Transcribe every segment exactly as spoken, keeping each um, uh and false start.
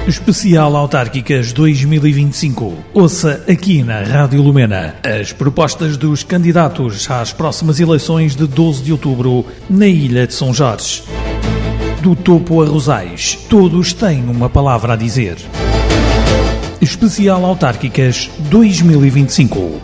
Especial Autárquicas dois mil e vinte e cinco. Ouça aqui na Rádio Lumena as propostas dos candidatos às próximas eleições de doze de outubro na Ilha de São Jorge. Do topo a Rosais, todos têm uma palavra a dizer. Especial Autárquicas dois mil e vinte e cinco.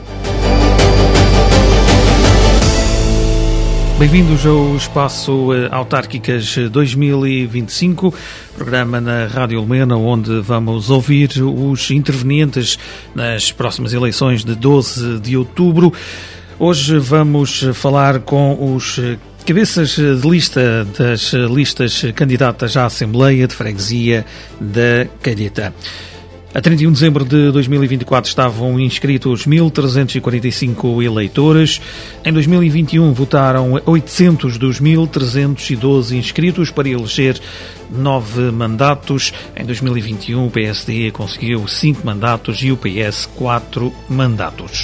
Bem-vindos ao Espaço Autárquicas dois mil e vinte e cinco, programa na Rádio Lumena, onde vamos ouvir os intervenientes nas próximas eleições de doze de outubro. Hoje vamos falar com os cabeças de lista das listas candidatas à Assembleia de Freguesia da Calheta. A trinta e um de dezembro de dois mil e vinte e quatro estavam inscritos mil trezentos e quarenta e cinco eleitores. Em dois mil e vinte e um votaram oitocentos dos mil trezentos e doze inscritos para eleger nove mandatos. Em dois mil e vinte e um o P S D conseguiu cinco mandatos e o P S quatro mandatos.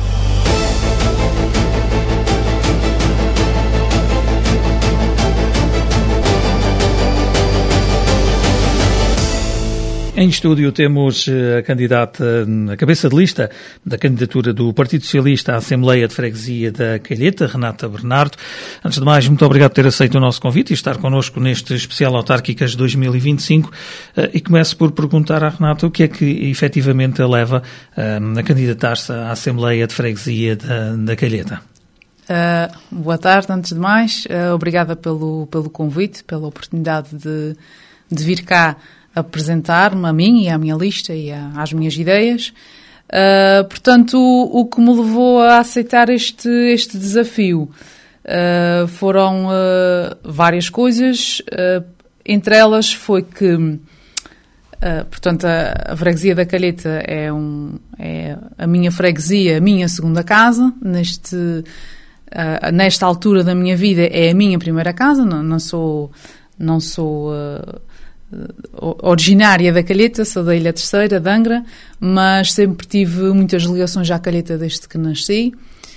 Em estúdio temos a candidata, a cabeça de lista da candidatura do Partido Socialista à Assembleia de Freguesia da Calheta, Renata Bernardo. Antes de mais, muito obrigado por ter aceito o nosso convite e estar connosco neste especial Autárquicas dois mil e vinte e cinco. E começo por perguntar à Renata o que é que efetivamente a leva a candidatar-se à Assembleia de Freguesia da, da Calheta. Uh, boa tarde, antes de mais. Uh, obrigada pelo, pelo convite, pela oportunidade de, de vir cá apresentar-me a mim e à minha lista e a, às minhas ideias. Uh, portanto, o, o que me levou a aceitar este, este desafio uh, foram uh, várias coisas. Uh, entre elas foi que, uh, portanto, a, a freguesia da Calheta é, um, é a minha freguesia, a minha segunda casa. Neste, uh, nesta altura da minha vida é a minha primeira casa. Não, não sou... Não sou uh, originária da Calheta, sou da Ilha Terceira, de Angra, mas sempre tive muitas ligações à Calheta desde que nasci.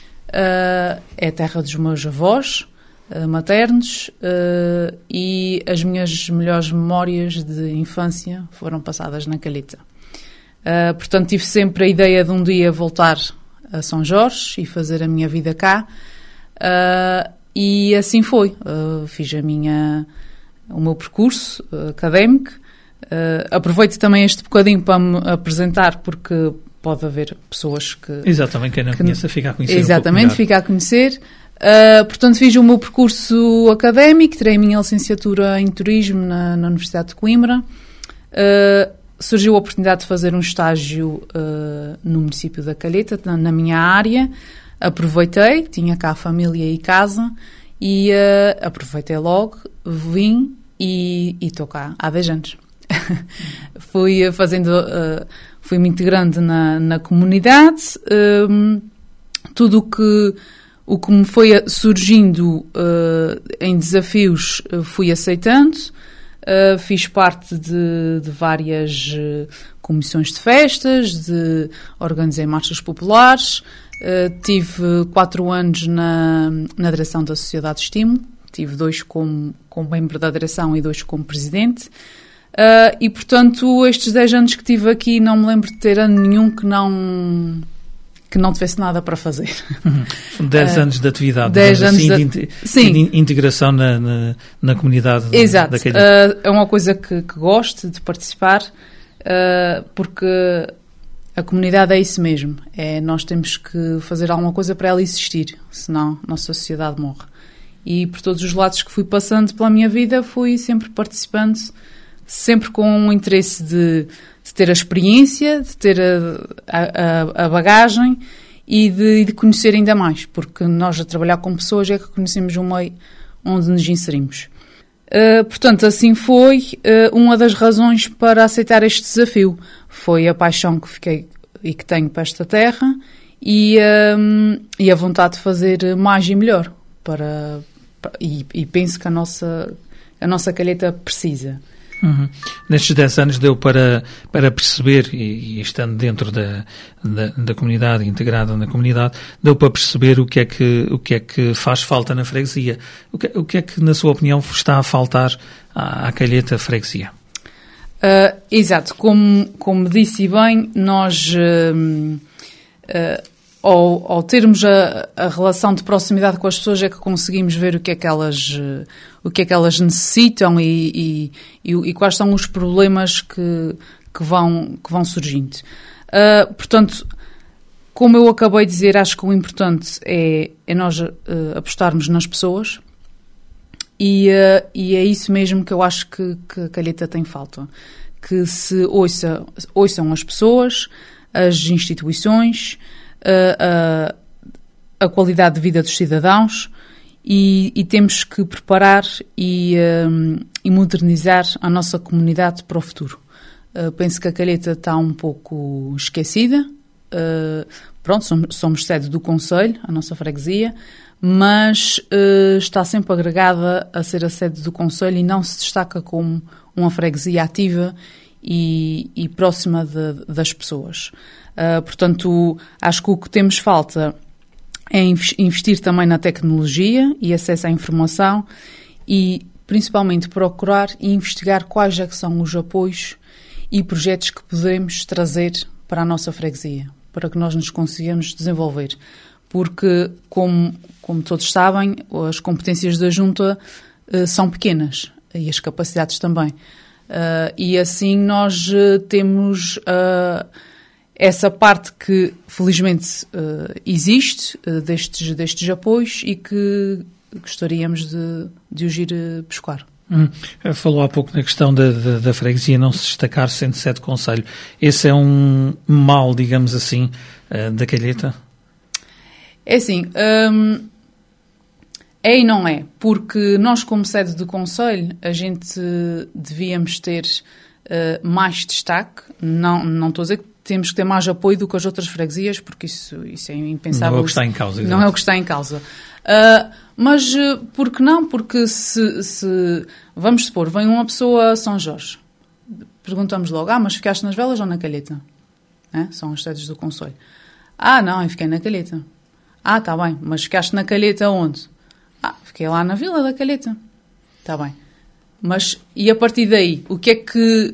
Uh, é a terra dos meus avós uh, maternos uh, e as minhas melhores memórias de infância foram passadas na Calheta. Uh, portanto, tive sempre a ideia de um dia voltar a São Jorge e fazer a minha vida cá. Uh, e assim foi. Uh, fiz a minha... o meu percurso uh, académico. Uh, aproveito também este bocadinho para me apresentar, porque pode haver pessoas que... Exatamente, quem não que, conheça fica a conhecer Exatamente, um pouco fica a conhecer. Uh, portanto, fiz o meu percurso académico, tirei a minha licenciatura em Turismo na, na Universidade de Coimbra. Uh, surgiu a oportunidade de fazer um estágio uh, no município da Calheta, na, na minha área. Aproveitei, tinha cá a família e casa, e uh, aproveitei logo, vim e estou cá há dez anos. fui fazendo, uh, fui-me integrando na, na comunidade, um, tudo o que, o que me foi surgindo uh, em desafios uh, fui aceitando, uh, fiz parte de, de várias uh, comissões de festas, de, organizei marchas populares, uh, tive quatro anos na, na direção da Sociedade de Estímulo. Tive dois como, como membro da direção e dois como presidente. Uh, e, portanto, estes dez anos que tive aqui, não me lembro de ter ano nenhum que não, que não tivesse nada para fazer. Uhum. dez uh, anos de atividade, dez anos assim, de, de, sim. de integração na, na, na comunidade. Exato. Da Calheta. Uh, é uma coisa que, que gosto de participar, uh, porque a comunidade é isso mesmo. É, nós temos que fazer alguma coisa para ela existir, senão a nossa sociedade morre. E por todos os lados que fui passando pela minha vida, fui sempre participando, sempre com um interesse de, de ter a experiência, de ter a, a, a bagagem e de, de conhecer ainda mais, porque nós a trabalhar com pessoas é que conhecemos o meio onde nos inserimos. Uh, portanto, assim foi uh, uma das razões para aceitar este desafio. Foi a paixão que fiquei e que tenho para esta terra e, um, e a vontade de fazer mais e melhor para... E, e penso que a nossa, a nossa Calheta precisa. Uhum. Nestes dez anos deu para, para perceber, e, e estando dentro da, da, da comunidade, integrada na comunidade, deu para perceber o que é que, o que, é que faz falta na freguesia. O que, o que é que, na sua opinião, está a faltar à, à Calheta freguesia? Uh, exato, como, como disse bem, nós, uh, uh, ao, ao termos a, a relação de proximidade com as pessoas, é que conseguimos ver o que é que elas, uh, o que é que elas necessitam e, e, e, e quais são os problemas que, que, vão, que vão surgindo. Uh, portanto, como eu acabei de dizer, acho que o importante é, é nós uh, apostarmos nas pessoas. E, uh, e é isso mesmo que eu acho que, que a Calheta tem falta. Que se ouça, ouçam as pessoas, as instituições, uh, uh, a qualidade de vida dos cidadãos e, e temos que preparar e, uh, e modernizar a nossa comunidade para o futuro. Uh, penso que a Calheta está um pouco esquecida. Uh, pronto, somos, somos sede do Conselho, a nossa freguesia, mas uh, está sempre agregada a ser a sede do Conselho e não se destaca como uma freguesia ativa e, e próxima de, das pessoas. Uh, portanto, acho que o que temos falta é investir também na tecnologia e acesso à informação e, principalmente, procurar e investigar quais é que são os apoios e projetos que podemos trazer para a nossa freguesia, para que nós nos consigamos desenvolver. Porque, como, como todos sabem, as competências da Junta uh, são pequenas e as capacidades também. Uh, e assim nós uh, temos uh, essa parte que, felizmente, uh, existe uh, destes, destes apoios e que gostaríamos de, de os ir uh, buscar. Hum, falou há pouco na questão da, da, da freguesia não se destacar sendo sede de concelho. Esse é um mal, digamos assim, uh, da Calheta? É assim, hum, é e não é, porque nós como sede do concelho a gente devíamos ter uh, mais destaque, não, não estou a dizer que temos que ter mais apoio do que as outras freguesias, porque isso, isso é impensável. Não é o que está em causa. Não é o que está em causa. Uh, mas uh, por que não? Porque se, se, vamos supor, vem uma pessoa a São Jorge, perguntamos logo, ah, mas ficaste nas Velas ou na Calheta? É? São as sedes do concelho. Ah, não, eu fiquei na Calheta. Ah, está bem, mas ficaste na Calheta onde? Ah, fiquei lá na Vila da Calheta. Está bem. Mas, e a partir daí, o que é que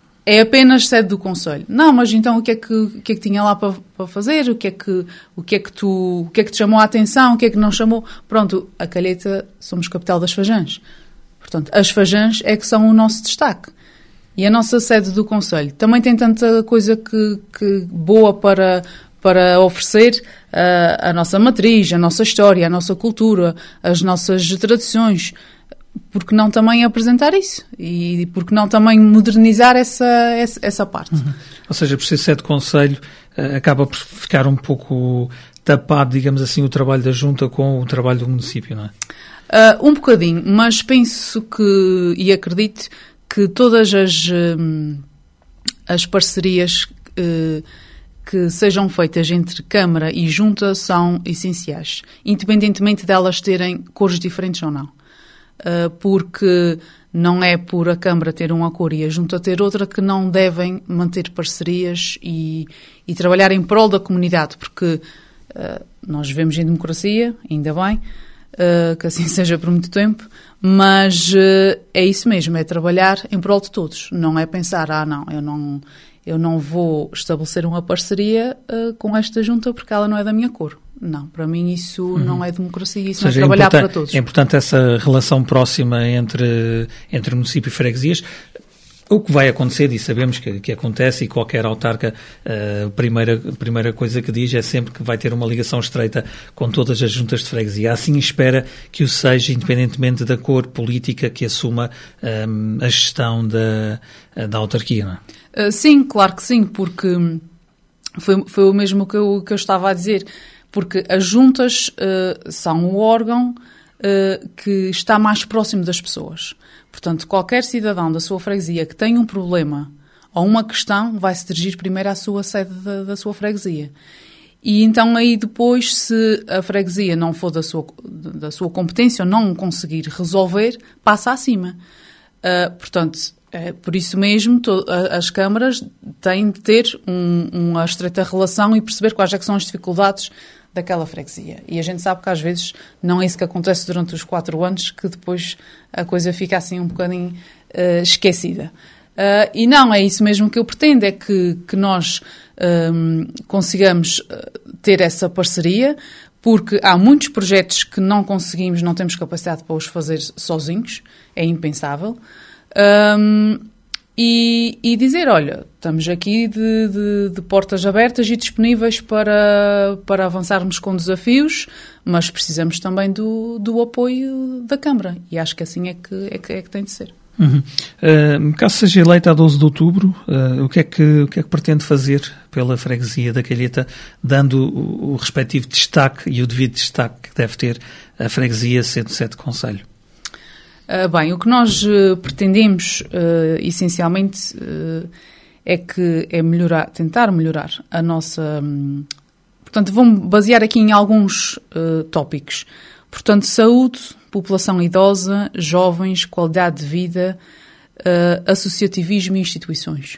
é apenas sede do concelho? Não, mas então o que é que, o que, é que tinha lá para, para fazer? O que, é que, o, que é que tu, o que é que te chamou a atenção? O que é que não chamou? Pronto, a Calheta, somos capital das Fajãs. Portanto, as Fajãs é que são o nosso destaque. E a nossa sede do concelho também tem tanta coisa que, que boa para... para oferecer uh, a nossa matriz, a nossa história, a nossa cultura, as nossas tradições. Por que não também apresentar isso? E por que não também modernizar essa, essa, essa parte? Uhum. Ou seja, por ser sede de concelho, uh, acaba por ficar um pouco tapado, digamos assim, o trabalho da Junta com o trabalho do município, não é? Uh, um bocadinho, mas penso que, e acredito, que todas as, um, as parcerias uh, que sejam feitas entre Câmara e Junta são essenciais, independentemente delas terem cores diferentes ou não. Uh, porque não é por a Câmara ter uma cor e a Junta ter outra que não devem manter parcerias e, e trabalhar em prol da comunidade, porque uh, nós vivemos em democracia, ainda bem, uh, que assim seja por muito tempo, mas uh, é isso mesmo, é trabalhar em prol de todos, não é pensar, ah não, eu não... eu não vou estabelecer uma parceria uh, com esta junta porque ela não é da minha cor. Não, para mim isso uhum. não é democracia, isso não é trabalhar é para todos. É importante essa relação próxima entre, entre município e freguesias. O que vai acontecer, e sabemos que, que acontece, e qualquer autarca, a uh, primeira, primeira coisa que diz é sempre que vai ter uma ligação estreita com todas as juntas de freguesia. Assim espera que o seja, independentemente da cor política que assuma um, a gestão da, da autarquia, não é? Uh, sim, claro que sim, porque foi, foi o mesmo que eu, que eu estava a dizer, porque as juntas uh, são o órgão uh, que está mais próximo das pessoas. Portanto, qualquer cidadão da sua freguesia que tenha um problema ou uma questão vai se dirigir primeiro à sua sede da, da sua freguesia. E então aí depois, se a freguesia não for da sua, da sua competência ou não conseguir resolver, passa acima. Uh, portanto, é por isso mesmo to, a, as câmaras têm de ter um, uma estreita relação e perceber quais é que são as dificuldades daquela freguesia. E a gente sabe que às vezes não é isso que acontece durante os quatro anos, que depois a coisa fica assim um bocadinho uh, esquecida. Uh, e não é isso mesmo que eu pretendo, é que, que nós um, consigamos ter essa parceria, porque há muitos projetos que não conseguimos, não temos capacidade para os fazer sozinhos, é impensável. Um, e, e dizer, olha, estamos aqui de, de, de portas abertas e disponíveis para, para avançarmos com desafios, mas precisamos também do, do apoio da Câmara. E acho que assim é que, é que, é que tem de ser. Uhum. Uh, caso seja eleita a doze de outubro, uh, o, que é que, o que é que pretende fazer pela freguesia da Calheta, dando o, o respectivo destaque e o devido destaque que deve ter a freguesia cento e sete concelho? Uh, bem, o que nós uh, pretendemos, uh, essencialmente, uh, é que é melhorar, tentar melhorar a nossa... Um, portanto, vou-me basear aqui em alguns uh, tópicos. Portanto, saúde, população idosa, jovens, qualidade de vida, uh, associativismo e instituições.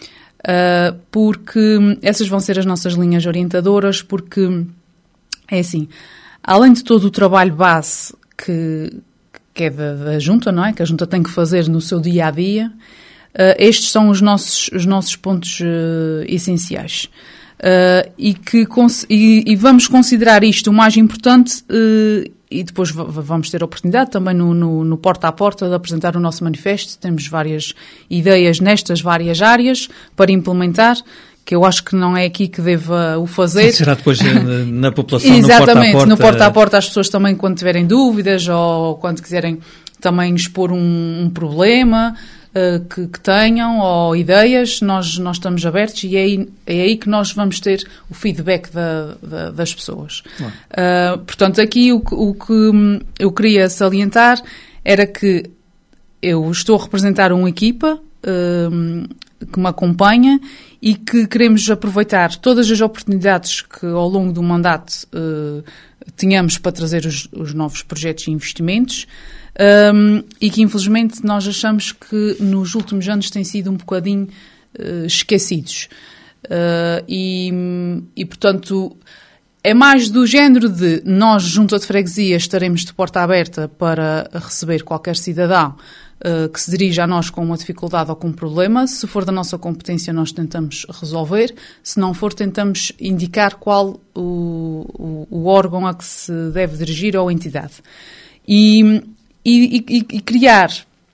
Uh, porque essas vão ser as nossas linhas orientadoras, porque é assim, além de todo o trabalho base que, que é da, da Junta, não é? Que a Junta tem que fazer no seu dia-a-dia, uh, estes são os nossos, os nossos pontos uh, essenciais. Uh, e, que, e, e vamos considerar isto o mais importante uh, e depois v- vamos ter a oportunidade também no, no, no porta a porta de apresentar o nosso manifesto. Temos várias ideias nestas várias áreas para implementar, que eu acho que não é aqui que deva o fazer. Será depois na, na população, exatamente, no porta a porta. no porta a porta as pessoas também, quando tiverem dúvidas ou quando quiserem também expor um, um problema uh, que, que tenham ou ideias, nós, nós estamos abertos e é aí, é aí que nós vamos ter o feedback da, da, das pessoas. Uh, portanto, aqui o, o que eu queria salientar era que eu estou a representar uma equipa uh, que me acompanha e que queremos aproveitar todas as oportunidades que ao longo do mandato uh, tínhamos para trazer os, os novos projetos e investimentos. Um, e que infelizmente nós achamos que nos últimos anos têm sido um bocadinho uh, esquecidos. Uh, e, e, portanto, é mais do género de nós, junto de freguesia, estaremos de porta aberta para receber qualquer cidadão uh, que se dirija a nós com uma dificuldade ou com um problema. Se for da nossa competência, nós tentamos resolver. Se não for, tentamos indicar qual o, o, o órgão a que se deve dirigir ou a entidade. E... E, e, e criar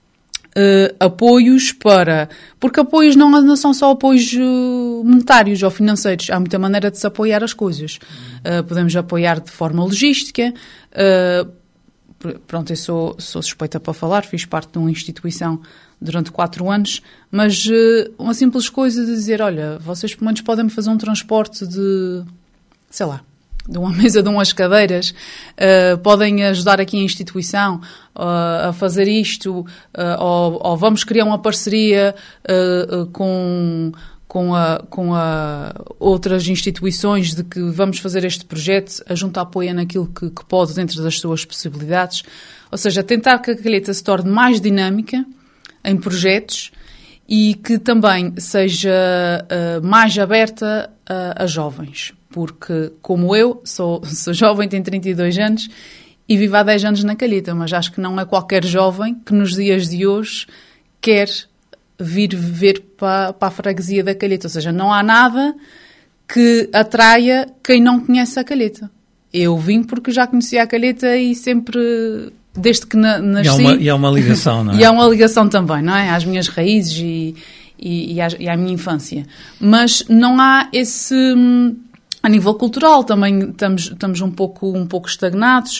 uh, apoios para... Porque apoios não, não são só apoios uh, monetários ou financeiros. Há muita maneira de se apoiar as coisas. Uh, podemos apoiar de forma logística. Uh, pronto, eu sou, sou suspeita para falar. Fiz parte de uma instituição durante quatro anos. Mas uh, uma simples coisa de dizer, olha, vocês pelo menos podem fazer um transporte de... sei lá, de uma mesa, de umas cadeiras, uh, podem ajudar aqui a instituição uh, a fazer isto, uh, ou, ou vamos criar uma parceria uh, uh, com, com, a, com a outras instituições de que vamos fazer este projeto, a Junta apoia naquilo que, que pode dentro das suas possibilidades. Ou seja, tentar que a Calheta se torne mais dinâmica em projetos e que também seja uh, mais aberta uh, a jovens. Porque, como eu, sou, sou jovem, tenho trinta e dois anos e vivo há dez anos na Calheta, mas acho que não é qualquer jovem que nos dias de hoje quer vir viver para, para a freguesia da Calheta. Ou seja, não há nada que atraia quem não conhece a Calheta. Eu vim porque já conhecia a Calheta e sempre, desde que na, nasci... E há, uma, e há uma ligação, não é? E há uma ligação também, não é? Às minhas raízes e, e, e, à, e à minha infância. Mas não há esse... A nível cultural também estamos, estamos um, pouco, um pouco estagnados.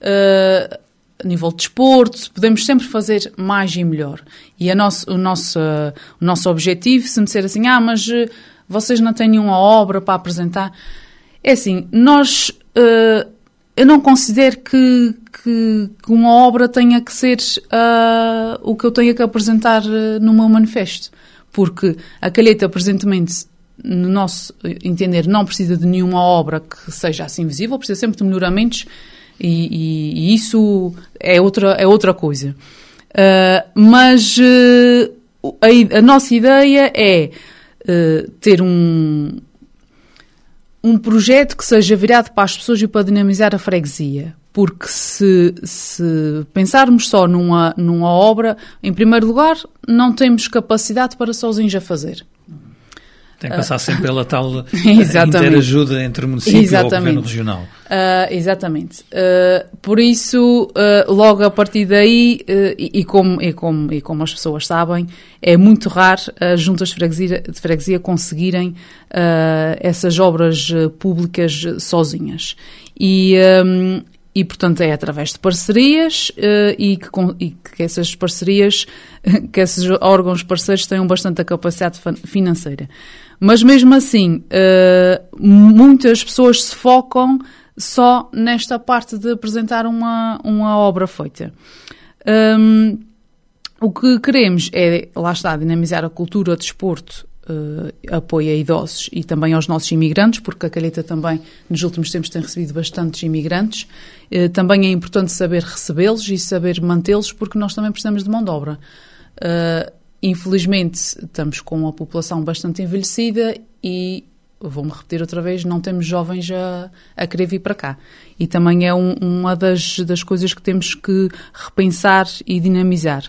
Uh, a nível de desporto, podemos sempre fazer mais e melhor. E a nosso, o, nosso, uh, o nosso objetivo, se me disser assim, ah, mas uh, vocês não têm nenhuma obra para apresentar. É assim, nós... Uh, eu não considero que, que, que uma obra tenha que ser uh, o que eu tenho que apresentar uh, no meu manifesto. Porque a Calheta, presentemente... no nosso entender, não precisa de nenhuma obra que seja assim visível, precisa sempre de melhoramentos e, e, e isso é outra, é outra coisa. Uh, mas uh, a, a nossa ideia é uh, ter um, um projeto que seja virado para as pessoas e para dinamizar a freguesia. porque se, se pensarmos só numa, numa obra, em primeiro lugar, não temos capacidade para sozinhos a fazer. Tem que passar sempre pela tal interajuda entre o município exatamente. Ou o governo regional. Uh, exatamente. Uh, por isso, uh, logo a partir daí, uh, e, e, como, e, como, e como as pessoas sabem, é muito raro as juntas de freguesia, de freguesia conseguirem uh, essas obras públicas sozinhas. E... Um, E, portanto, é através de parcerias uh, e, que, e que essas parcerias, que esses órgãos parceiros tenham bastante a capacidade financeira. Mas, mesmo assim, uh, muitas pessoas se focam só nesta parte de apresentar uma, uma obra feita. Um, o que queremos é, lá está, dinamizar a cultura, o desporto, Uh, apoio a idosos e também aos nossos imigrantes, porque a Calheta também nos últimos tempos tem recebido bastantes imigrantes. Uh, também é importante saber recebê-los e saber mantê-los, porque nós também precisamos de mão de obra. Uh, infelizmente estamos com a população bastante envelhecida e, vou-me repetir outra vez, não temos jovens a, a querer vir para cá. E também é um, uma das, das coisas que temos que repensar e dinamizar.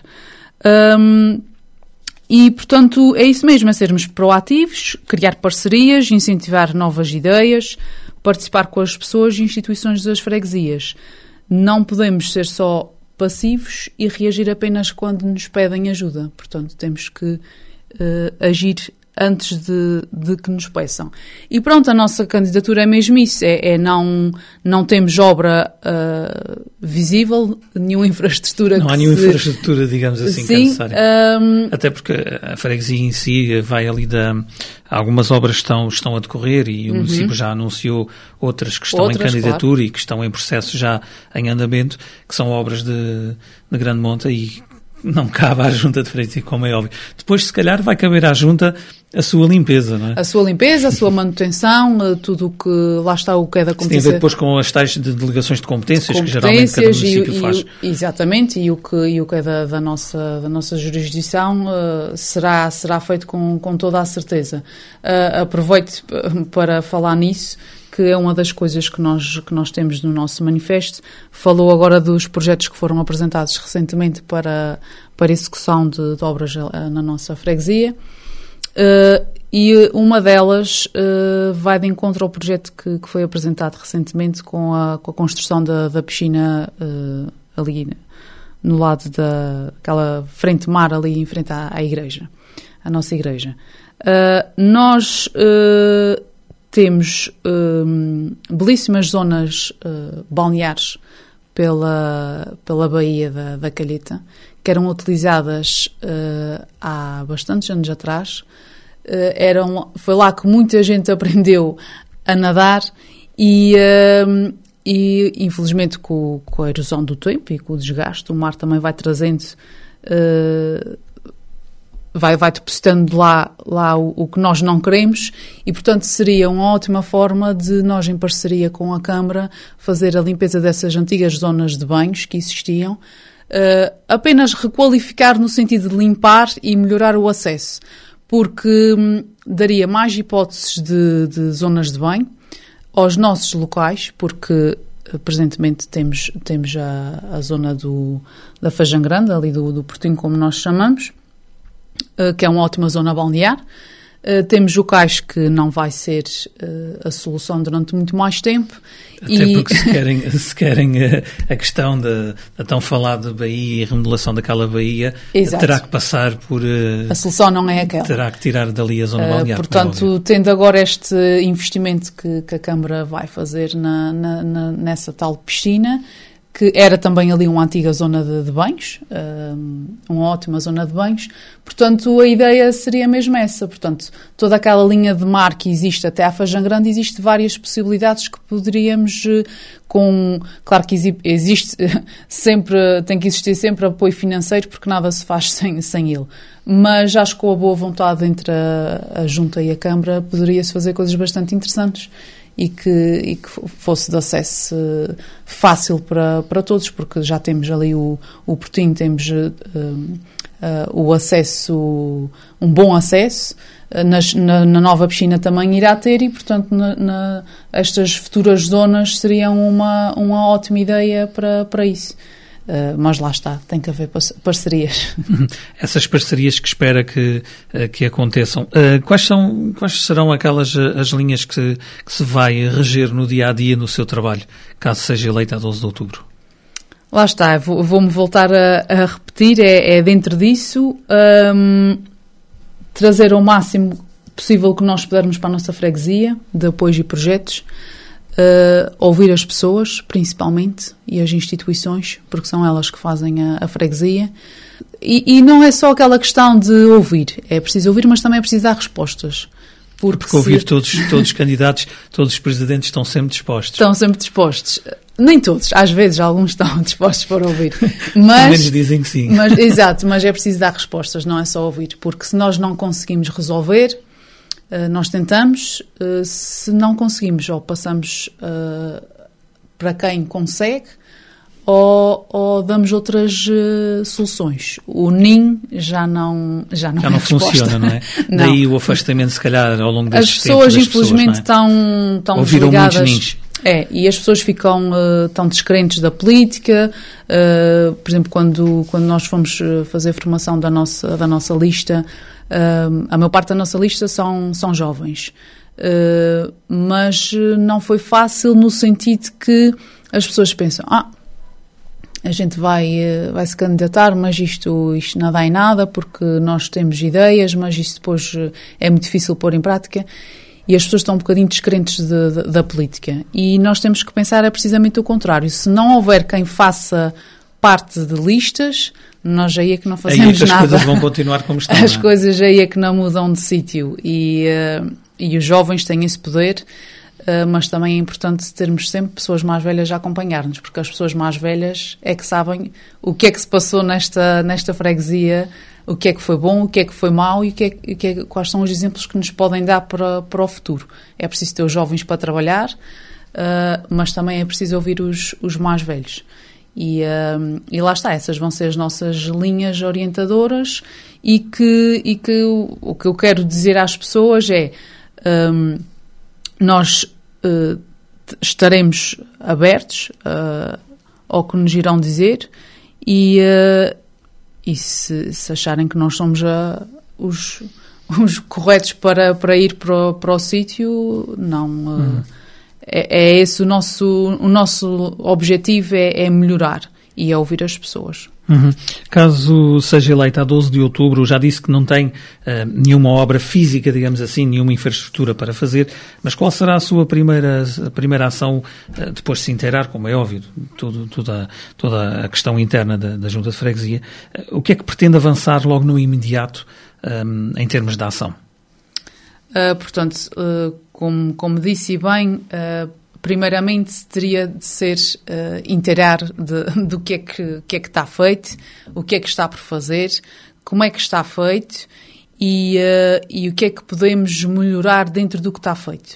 Um, E, portanto, é isso mesmo, é sermos proativos, criar parcerias, incentivar novas ideias, participar com as pessoas e instituições das freguesias. Não podemos ser só passivos e reagir apenas quando nos pedem ajuda. Portanto, temos que uh, agir antes de, de que nos peçam. E pronto, a nossa candidatura é mesmo isso, é, é não, não temos obra uh, visível, nenhuma infraestrutura não que há nenhuma se... infraestrutura, digamos assim, Sim, que é necessária. Um... Até porque a freguesia em si vai ali da... Algumas obras estão, estão a decorrer e o uhum. município já anunciou outras que estão outras, em candidatura claro. E que estão em processo já em andamento, que são obras de, de grande monta e não cabe à junta de freguesia, como é óbvio. Depois, se calhar, vai caber à junta a sua limpeza, não é? A sua limpeza, a sua manutenção, tudo o que lá está o que é da competência. Isso tem a ver depois com as tais de delegações de competências, de competências que geralmente cada município e, faz. E, exatamente, e o que, e o que é da, da, nossa, da nossa jurisdição uh, será, será feito com, com toda a certeza. Uh, aproveito para falar nisso, que é uma das coisas que nós, que nós temos no nosso manifesto. Falou agora dos projetos que foram apresentados recentemente para, para execução de, de obras na nossa freguesia. Uh, e uma delas uh, vai de encontro ao projeto que, que foi apresentado recentemente com a, com a construção da, da piscina uh, ali no lado da aquela frente mar ali em frente à, à igreja, à nossa igreja. Uh, nós uh, temos uh, belíssimas zonas uh, balneares pela, pela Baía da, da Calheta, que eram utilizadas uh, há bastantes anos atrás. Uh, eram, foi lá que muita gente aprendeu a nadar e, uh, e infelizmente com, com a erosão do tempo e com o desgaste, o mar também vai trazendo, uh, vai, vai depositando lá, lá o, o que nós não queremos e, portanto, seria uma ótima forma de nós, em parceria com a Câmara, fazer a limpeza dessas antigas zonas de banhos que existiam. Uh, apenas requalificar no sentido de limpar e melhorar o acesso, porque hum, daria mais hipóteses de, de zonas de banho aos nossos locais, porque uh, presentemente temos, temos a, a zona do, da Fajã Grande, ali do, do Portinho, como nós chamamos, uh, que é uma ótima zona balnear. Uh, temos o cais que não vai ser uh, a solução durante muito mais tempo. Até e... porque se querem, se querem a, a questão da, da tão falada baía e a remodelação daquela baía, exato, terá que passar por... Uh, a solução não é aquela. Terá que tirar dali a zona uh, balnear. Portanto, é tendo agora este investimento que, que a Câmara vai fazer na, na, na, nessa tal piscina, que era também ali uma antiga zona de, de banhos, uma ótima zona de banhos. Portanto, a ideia seria mesmo essa. Portanto, toda aquela linha de mar que existe até à Fajã Grande, existe várias possibilidades que poderíamos, com... Claro que existe sempre, tem que existir sempre apoio financeiro, porque nada se faz sem, sem ele. Mas acho que com a boa vontade entre a, a Junta e a Câmara, poderia-se fazer coisas bastante interessantes. E que, e que fosse de acesso fácil para, para todos, porque já temos ali o, o Portinho, temos um, o acesso, um bom acesso. Nas, na, na nova piscina também irá ter e, portanto, na, na, estas futuras zonas seriam uma, uma ótima ideia para, para isso. Uh, mas lá está, tem que haver parcerias. Essas parcerias que espera que, que aconteçam. Uh, quais, são, quais serão aquelas as linhas que, que se vai reger no dia-a-dia no seu trabalho, caso seja eleita a doze de outubro? Lá está, vou, vou-me voltar a, a repetir, é, é dentro disso... Um, trazer ao máximo possível que nós pudermos para a nossa freguesia, de apoios e projetos, uh, ouvir as pessoas, principalmente, e as instituições, porque são elas que fazem a, a freguesia. E, e não é só aquela questão de ouvir, é preciso ouvir, mas também é preciso dar respostas. Porque, porque ouvir se... todos, todos os candidatos, todos os presidentes estão sempre dispostos. Estão sempre dispostos. Nem todos, às vezes alguns estão dispostos para ouvir. Mas, pelo menos dizem que sim. Mas, exato, mas é preciso dar respostas, não é só ouvir. Porque se nós não conseguimos resolver, nós tentamos, se não conseguimos, ou passamos para quem consegue, ou, ou damos outras uh, soluções. O N I M já não já não, já não é funciona, não é? Não. Daí o afastamento, se calhar, ao longo destes as pessoas, tempos, infelizmente, pessoas, não é? estão, estão ouviram desligadas. Muitos N I Ms. É, e as pessoas ficam uh, tão descrentes da política. Uh, por exemplo, quando, quando nós fomos fazer a formação da nossa, da nossa lista, uh, a maior parte da nossa lista são, são jovens. Uh, mas não foi fácil no sentido que as pessoas pensam, ah, a gente vai, vai se candidatar, mas isto, isto não dá em nada, porque nós temos ideias, mas isto depois é muito difícil pôr em prática. E as pessoas estão um bocadinho descrentes de, de, da política. E nós temos que pensar é precisamente o contrário. Se não houver quem faça parte de listas, nós aí é que não fazemos aí é que nada. As coisas vão continuar como estão. As não é? coisas aí é que não mudam de sítio. E, uh, e os jovens têm esse poder, uh, mas também é importante termos sempre pessoas mais velhas a acompanhar-nos, porque as pessoas mais velhas é que sabem o que é que se passou nesta, nesta freguesia, o que é que foi bom, o que é que foi mau e o que é, o que é, quais são os exemplos que nos podem dar para, para o futuro. É preciso ter os jovens para trabalhar, uh, mas também é preciso ouvir os, os mais velhos. E, uh, e lá está, essas vão ser as nossas linhas orientadoras e que, e que o, o que eu quero dizer às pessoas é um, nós uh, estaremos abertos uh, ao que nos irão dizer e uh, E se, se acharem que nós somos a, os, os corretos para, para ir para o, para o sítio, não. Uhum. É, é esse o nosso, o nosso objetivo, é, é melhorar e é ouvir as pessoas. Uhum. Caso seja eleita a doze de outubro, já disse que não tem uh, nenhuma obra física, digamos assim, nenhuma infraestrutura para fazer, mas qual será a sua primeira, a primeira ação uh, depois de se inteirar, como é óbvio, tudo, toda, toda a questão interna da, da Junta de Freguesia? Uh, o que é que pretende avançar logo no imediato um, em termos de ação? Uh, portanto, uh, como, como disse bem, uh, primeiramente teria de ser uh, inteirar de, do que é que, que é que está feito, o que é que está por fazer, como é que está feito e, uh, e o que é que podemos melhorar dentro do que está feito.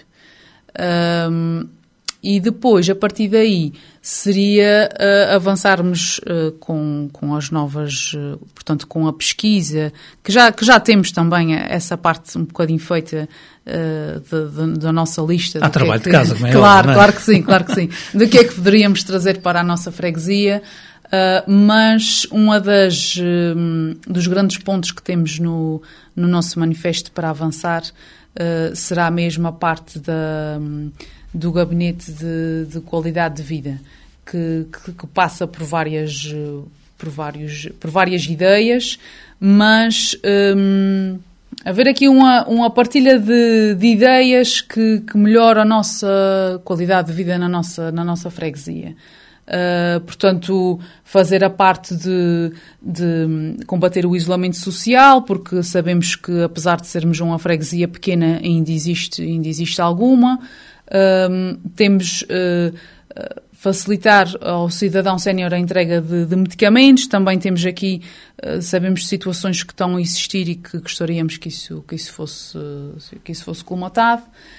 Um, e depois, a partir daí, seria uh, avançarmos uh, com, com as novas, uh, portanto, com a pesquisa, que já, que já temos também essa parte um bocadinho feita uh, da nossa lista. Há trabalho que é que, de casa, como é claro, óbvio, não é? Claro que sim, claro que sim. Do que é que poderíamos trazer para a nossa freguesia, uh, mas um das, um, dos grandes pontos que temos no, no nosso manifesto para avançar uh, será mesmo a parte da... Um, do gabinete de, de qualidade de vida, que, que, que passa por várias, por, vários, por várias ideias, mas um, haver aqui uma, uma partilha de, de ideias que, que melhora a nossa qualidade de vida na nossa, na nossa freguesia. Uh, portanto, fazer a parte de, de combater o isolamento social, porque sabemos que, apesar de sermos uma freguesia pequena, ainda existe, ainda existe alguma. Um, temos uh, uh, facilitar ao cidadão sénior a entrega de, de medicamentos. Também temos aqui, uh, sabemos situações que estão a existir e que gostaríamos que isso, que isso, fosse, uh, que isso fosse colmatado.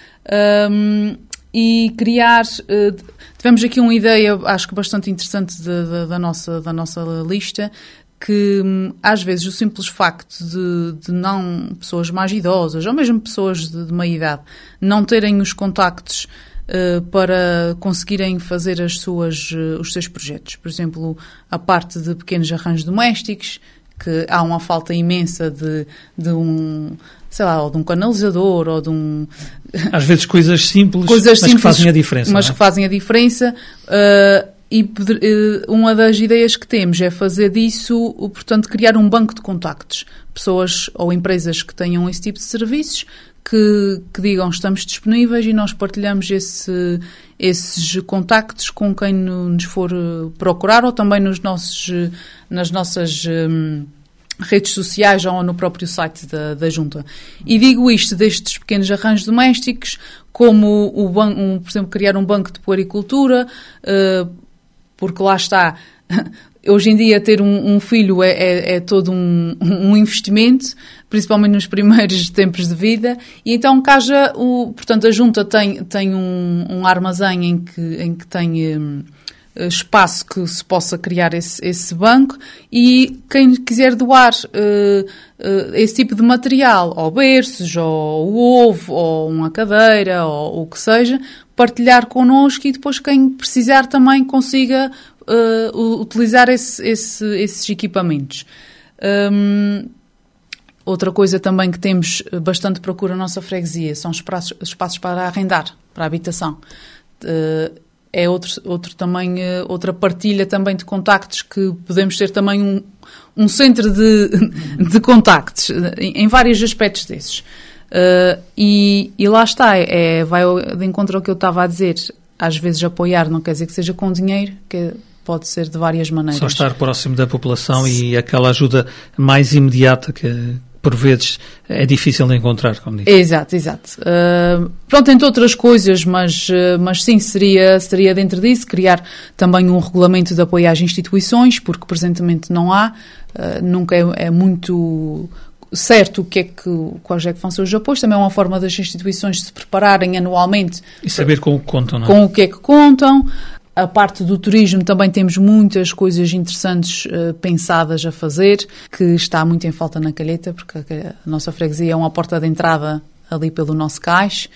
Um, e criar, uh, tivemos aqui uma ideia, acho que bastante interessante de, de, da, nossa, da nossa lista, que às vezes o simples facto de, de não pessoas mais idosas ou mesmo pessoas de, de meia idade não terem os contactos uh, para conseguirem fazer as suas, uh, os seus projetos. Por exemplo, a parte de pequenos arranjos domésticos, que há uma falta imensa de, de um, sei lá, ou de um canalizador, ou de um... Às vezes coisas simples, coisas mas simples, que fazem a diferença. Mas não é? que fazem a diferença. Uh, e uh, uma das ideias que temos é fazer disso, portanto, criar um banco de contactos. Pessoas ou empresas que tenham esse tipo de serviços, que, que digam estamos disponíveis e nós partilhamos esse, esses contactos com quem nos for procurar ou também nos nossos, nas nossas um, redes sociais ou no próprio site da, da Junta. E digo isto destes pequenos arranjos domésticos, como, o ban- um, por exemplo, criar um banco de puericultura, uh, porque lá está... Hoje em dia, ter um, um filho é, é, é todo um, um investimento, principalmente nos primeiros tempos de vida, e então que haja o, portanto, a Junta tem, tem um, um armazém em que, em que tem um, espaço que se possa criar esse, esse banco, e quem quiser doar uh, uh, esse tipo de material, ou berços, ou o ovo, ou uma cadeira, ou o que seja, partilhar connosco e depois quem precisar também consiga Uh, utilizar esse, esse, esses equipamentos. Um, outra coisa também que temos bastante procura na nossa freguesia são espaços, espaços para arrendar, para a habitação. Uh, é outro, outro também, uh, outra partilha também de contactos, que podemos ter também um, um centro de, de contactos em, em vários aspectos desses. Uh, e, e lá está, é, vai de encontro ao que eu estava a dizer. Às vezes apoiar não quer dizer que seja com dinheiro, que pode ser de várias maneiras. Só estar próximo da população e aquela ajuda mais imediata que, por vezes, é difícil de encontrar, como disse. Exato, exato. Uh, pronto, entre outras coisas, mas, uh, mas sim, seria, seria dentro disso, criar também um regulamento de apoio às instituições, porque presentemente não há, uh, nunca é, é muito... certo o que é que, quais é que vão ser os apoios, também é uma forma das instituições se prepararem anualmente. E saber com o que contam, não é? Com o que é que contam. A parte do turismo também temos muitas coisas interessantes uh, pensadas a fazer, que está muito em falta na Calheta, porque a, a nossa freguesia é uma porta de entrada ali pelo nosso cais,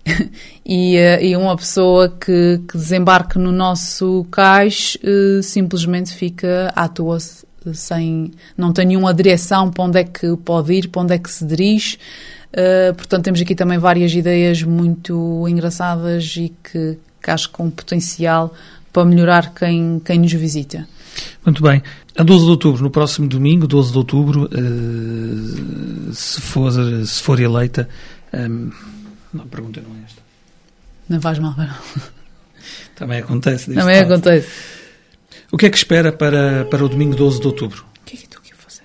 e, uh, e uma pessoa que, que desembarque no nosso cais uh, simplesmente fica à toa, sem, não tem nenhuma direção para onde é que pode ir, para onde é que se dirige. Uh, portanto, temos aqui também várias ideias muito engraçadas e que, que acho com potencial para melhorar quem, quem nos visita. Muito bem. A doze de outubro, no próximo domingo, doze de outubro, uh, se, for, se for eleita... Um, não, a pergunta não é esta. Não faz mal, não. Também acontece. Também lado. acontece. O que é que espera para, para o domingo doze de outubro? O que é que estou aqui a fazer?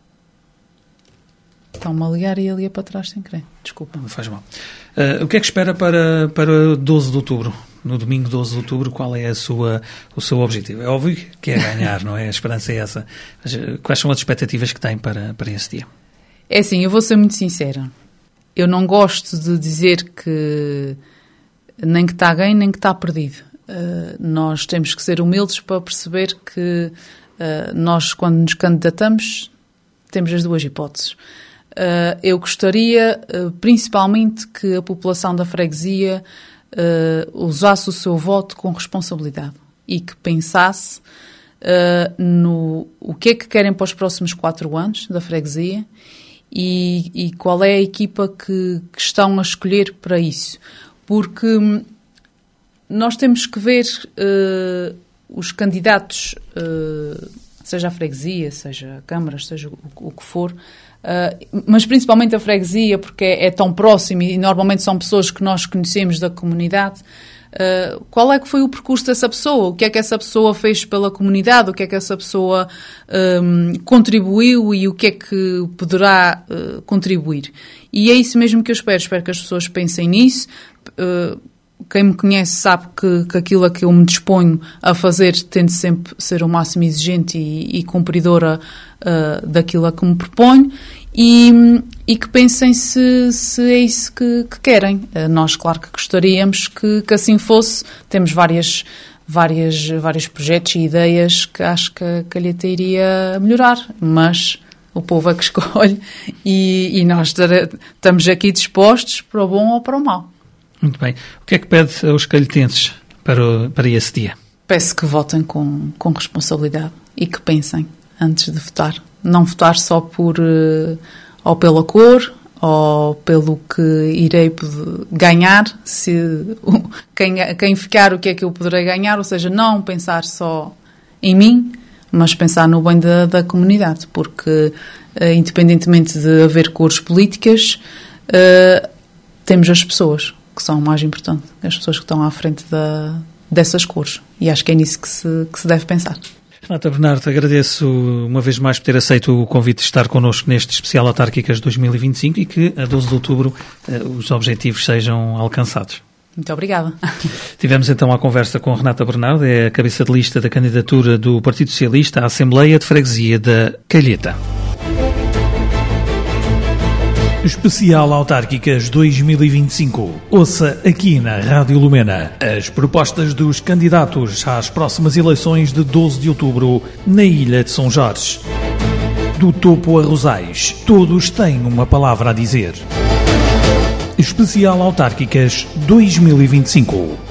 Estão-me a ligar e ali para trás sem querer. Desculpa. Não faz mal. Uh, o que é que espera para, para doze de outubro? No domingo doze de outubro, qual é a sua, o seu objetivo? É óbvio que é ganhar, não é? A esperança é essa. Mas, uh, quais são as expectativas que tem para, para esse dia? É assim, eu vou ser muito sincera. Eu não gosto de dizer que nem que está ganho, nem que está perdido. Uh, nós temos que ser humildes para perceber que uh, nós, quando nos candidatamos, temos as duas hipóteses. Uh, eu gostaria, uh, principalmente, que a população da freguesia uh, usasse o seu voto com responsabilidade e que pensasse uh, no o que é que querem para os próximos quatro anos da freguesia e, e qual é a equipa que, que estão a escolher para isso. Porque nós temos que ver uh, os candidatos, uh, seja a freguesia, seja a Câmara, seja o, o que for, uh, mas principalmente a freguesia, porque é, é tão próximo e normalmente são pessoas que nós conhecemos da comunidade. Uh, qual é que foi o percurso dessa pessoa? O que é que essa pessoa fez pela comunidade? O que é que essa pessoa um, contribuiu e o que é que poderá uh, contribuir? E é isso mesmo que eu espero. Espero que as pessoas pensem nisso. Uh, quem me conhece sabe que, que aquilo a que eu me disponho a fazer tento sempre ser o máximo exigente e, e cumpridora uh, daquilo a que me proponho e, e que pensem se, se é isso que, que querem. Uh, nós, claro que gostaríamos que, que assim fosse. Temos várias, várias, vários projetos e ideias que acho que a Calheta iria melhorar, mas o povo é que escolhe e, e nós estamos aqui dispostos para o bom ou para o mau. Muito bem. O que é que pede aos calhetenses para, o, para esse dia? Peço que votem com, com responsabilidade e que pensem antes de votar. Não votar só por, uh, ou pela cor, ou pelo que irei ganhar, se, uh, quem, quem ficar o que é que eu poderei ganhar, ou seja, não pensar só em mim, mas pensar no bem da, da comunidade, porque uh, independentemente de haver cores políticas, uh, temos as pessoas, que são o mais importante, as pessoas que estão à frente da, dessas cores. E acho que é nisso que se, que se deve pensar. Renata Bernardo, agradeço uma vez mais por ter aceito o convite de estar connosco neste especial Autárquicas dois mil e vinte e cinco e que a doze de outubro os objetivos sejam alcançados. Muito obrigada. Tivemos então a conversa com Renata Bernardo, é a cabeça de lista da candidatura do Partido Socialista à Assembleia de Freguesia da Calheta. Especial Autárquicas dois mil e vinte e cinco. Ouça aqui na Rádio Lumena as propostas dos candidatos às próximas eleições de doze de outubro na Ilha de São Jorge. Do topo a Rosais, todos têm uma palavra a dizer. Especial Autárquicas dois mil e vinte e cinco.